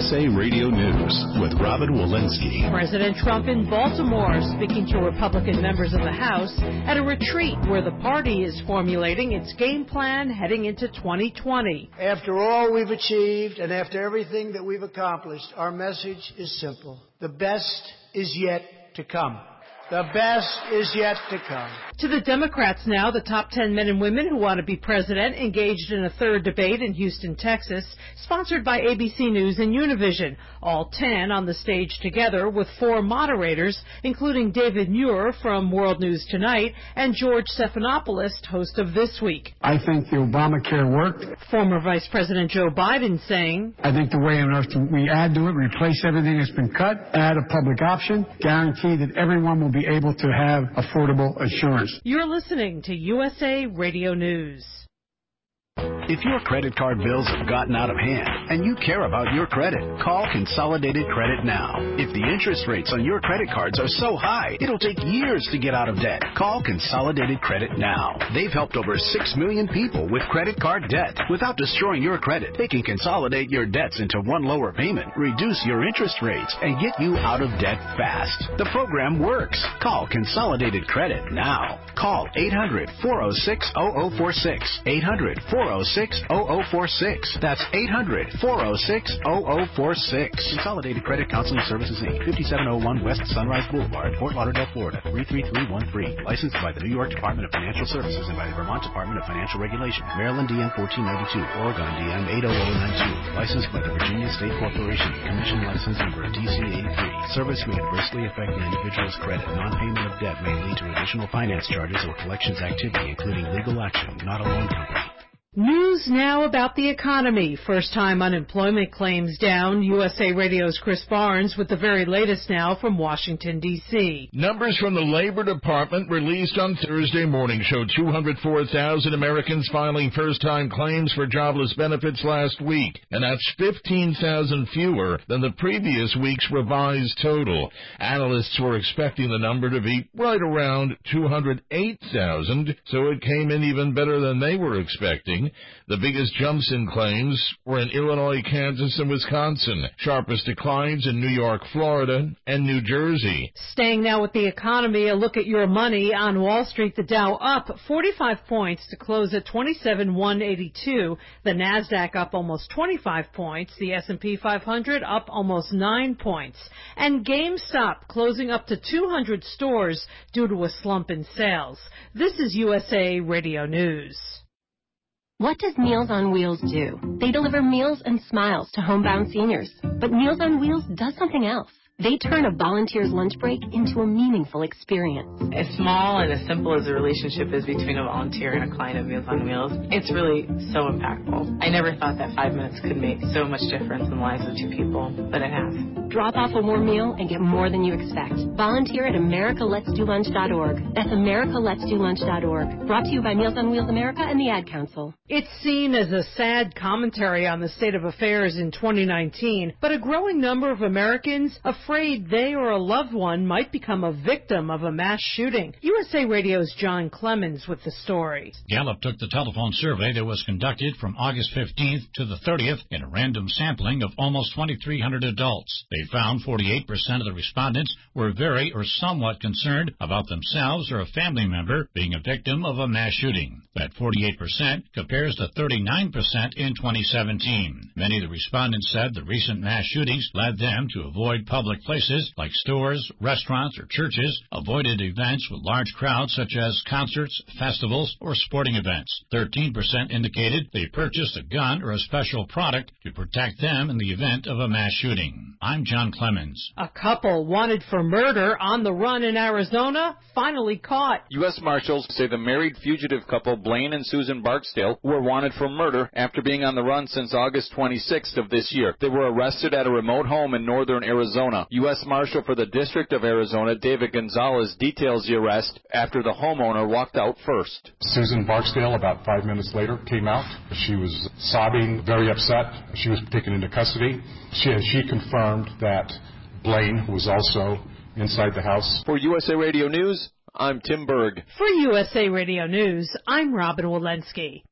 USA Radio News with Robin Walensky. President Trump in Baltimore speaking to Republican members of the House at a retreat where the party is formulating its game plan heading into 2020. After all we've achieved and after everything that we've accomplished, our message is simple. The best is yet to come. The best is yet to come. To the Democrats now, the top 10 men and women who want to be president engaged in a third debate in Houston, Texas, sponsored by ABC News and Univision. All 10 on the stage together with 4 moderators, including David Muir from World News Tonight and George Stephanopoulos, host of This Week. I think the Obamacare worked. Former Vice President Joe Biden saying, I think the way on earth we add to it, replace everything that's been cut, add a public option, guarantee that everyone will be able to have affordable insurance. You're listening to USA Radio News. If your credit card bills have gotten out of hand and you care about your credit, call Consolidated Credit now. If the interest rates on your credit cards are so high, it'll take years to get out of debt. Call Consolidated Credit now. They've helped over 6 million people with credit card debt. Without destroying your credit, they can consolidate your debts into one lower payment, reduce your interest rates, and get you out of debt fast. The program works. Call Consolidated Credit now. Call 800-406-0046. 800-406-0046. That's 800-406-0046. Consolidated Credit Counseling Services, Inc., 5701 West Sunrise Boulevard, Fort Lauderdale, Florida, 33313. Licensed by the New York Department of Financial Services and by the Vermont Department of Financial Regulation. Maryland DM 1492, Oregon DM 80092. Licensed by the Virginia State Corporation. Commission license number DC 83. Service may adversely affect the individual's credit. Non-payment of debt may lead to additional finance charges or collections activity, including legal action, not a loan company. News now about the economy. First-time unemployment claims down. USA Radio's Chris Barnes with the very latest now from Washington, D.C. Numbers from the Labor Department released on Thursday morning show 204,000 Americans filing first-time claims for jobless benefits last week, and that's 15,000 fewer than the previous week's revised total. Analysts were expecting the number to be right around 208,000, so it came in even better than they were expecting. The biggest jumps in claims were in Illinois, Kansas, and Wisconsin. Sharpest declines in New York, Florida, and New Jersey. Staying now with the economy, a look at your money. On Wall Street, the Dow up 45 points to close at 27,182. The Nasdaq up almost 25 points. The S&P 500 up almost 9 points. And GameStop closing up to 200 stores due to a slump in sales. This is USA Radio News. What does Meals on Wheels do? They deliver meals and smiles to homebound seniors. But Meals on Wheels does something else. They turn a volunteer's lunch break into a meaningful experience. As small and as simple as the relationship is between a volunteer and a client of Meals on Wheels, it's really so impactful. I never thought that 5 minutes could make so much difference in the lives of 2 people, but it has. Drop off a warm meal and get more than you expect. Volunteer at AmericaLet'sDoLunch.org. That's AmericaLet'sDoLunch.org. Brought to you by Meals on Wheels America and the Ad Council. It's seen as a sad commentary on the state of affairs in 2019, but a growing number of Americans afraid they or a loved one might become a victim of a mass shooting. USA Radio's John Clemens with the story. Gallup took the telephone survey that was conducted from August 15th to the 30th in a random sampling of almost 2,300 adults. They found 48% of the respondents were very or somewhat concerned about themselves or a family member being a victim of a mass shooting. That 48% compares to 39% in 2017. Many of the respondents said the recent mass shootings led them to avoid public places like stores, restaurants, or churches, avoided events with large crowds such as concerts, festivals, or sporting events. 13% indicated they purchased a gun or a special product to protect them in the event of a mass shooting. I'm John Clemens. A couple wanted for murder on the run in Arizona finally caught. U.S. Marshals say the married fugitive couple Blaine and Susan Barksdale were wanted for murder after being on the run since August 26th of this year. They were arrested at a remote home in northern Arizona. U.S. Marshal for the District of Arizona, David Gonzalez, details the arrest after the homeowner walked out first. Susan Barksdale, about 5 minutes later, came out. She was sobbing, very upset. She was taken into custody. She confirmed that Blaine was also inside the house. For USA Radio News, I'm Tim Berg. For USA Radio News, I'm Robin Walensky.